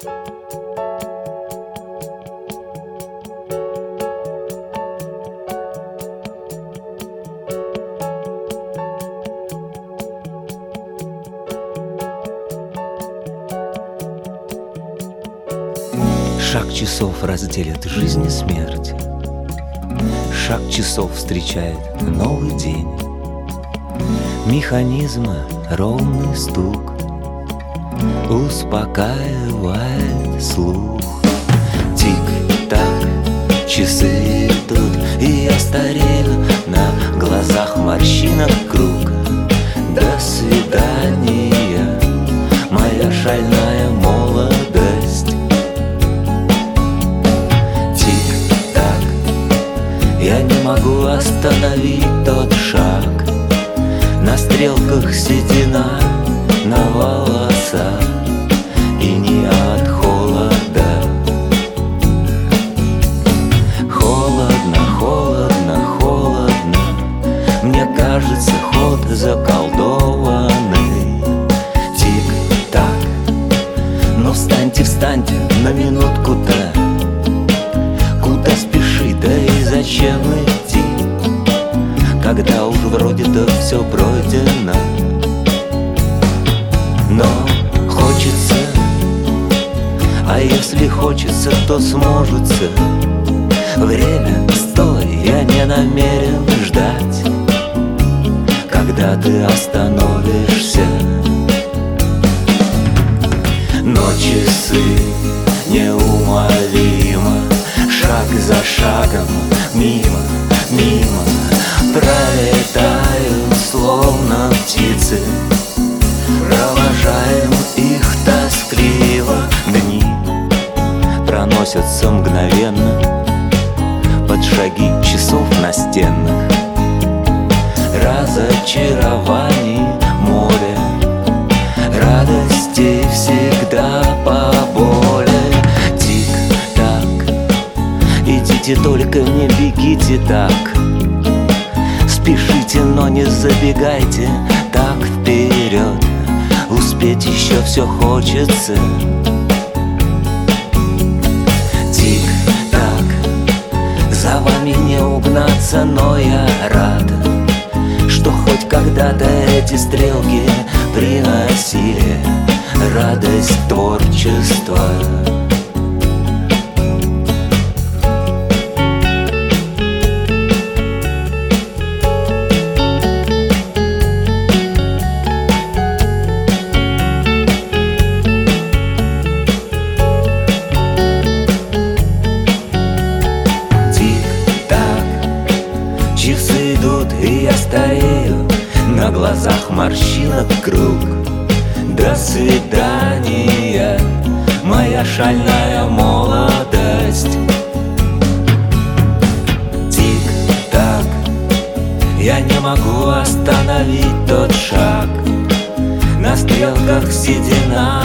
Шаг часов разделит жизнь и смерть. Шаг часов встречает новый день. Механизма ровный стук успокаивает слух. Тик-так, часы идут, и я старею, на глазах морщинок круг. До свидания, моя шальная молодость. Я не могу остановить тот шаг. На стрелках седина на волосах, и не от холода. Холодно, холодно, холодно. Мне кажется, ход заколдованный. Тик-так, ну встаньте, встаньте на минутку-то. Куда спешить, да и зачем идти, когда уж вроде-то все пройдено? Но хочется, а если хочется, то сможется. Время, стой, я не намерен ждать, когда ты остановишься. Но часы неумолимо, шаг за шагом, мимо, мимо пролетают, словно птицы. Провожаем их тоскливо. Дни проносятся мгновенно под шаги часов настенных. Разочарований море, радостей всегда поболее. Идите, только не бегите так. Спешите, но не забегайте так вперед. Успеть еще все хочется. Тик-так, за вами не угнаться, но я рад, что хоть когда-то эти стрелки приносили радость творчества. Часы идут, и я старею, на глазах морщинок круг. До свидания, моя шальная молодость. Тик-так, я не могу остановить тот шаг. На стрелках седина